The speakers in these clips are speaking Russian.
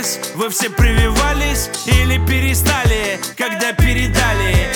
вас? Вы все прививались или перестали, когда передали?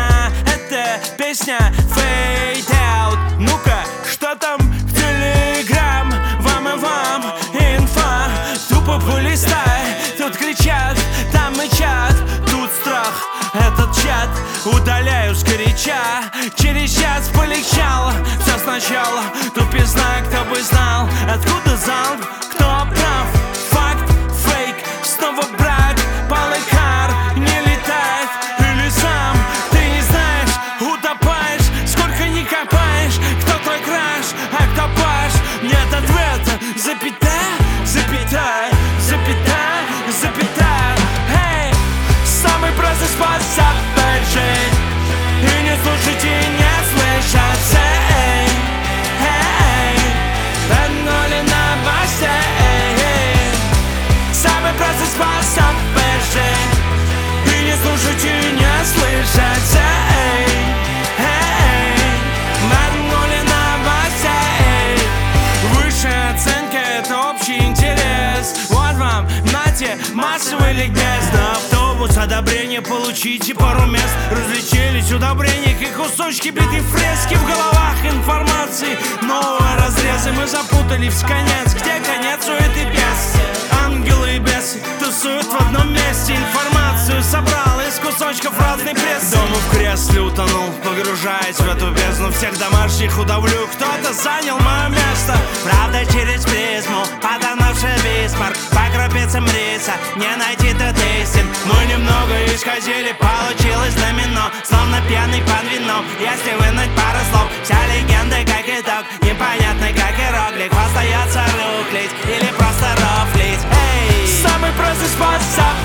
Это песня Fade Out. Ну-ка, что там в Telegram? Вам и вам инфа. Тупо полистай, тут кричат, там мычат. Тут страх, этот чат удаляю сгоряча. Через час полегчало, все сначала. Тупизна, кто бы знал, откуда залп, кто прав. Факт, фейк, снова брак. Полыкар не летает, или сам ты не знаешь, утопаешь, сколько не копаешь. Кто твой краш, а кто паш? Нет ответа, запятая, запятая, запятая, запятая. Эй, самый простой способ жить. И не слушать, и не слышать. Эй, эй, вернули новостей. Самый простой способ жить. И не слушать, и не слышать. Эй, эй, вернули новостей. Высшая оценка — это общий интерес. Вот вам, нате, массовый ликбез. На автобус одобрение получите, пару мест. Различились удобрения, как кусочки битой фрески. В головах информации новые разрезы. Мы запутались в конец, где конец у этой пьесы. Ангелы и бесы тусуют в одном месте. Информацию собрал из кусочков разной прессы. Дома в кресле утонул, погружаясь в эту бездну. Всех домашних удавлю, кто-то занял мое место. Правда через призму, потонувший Бисмарк. По крупицам риса, не найти тут истин. Мы немного исказили, Получилось домино, словно пьяный под вином. Если вынуть пару слов, вся легенда как итог. Непонятно как иероглиф, остается руклить или просто рофлить. Эй, самый простой способ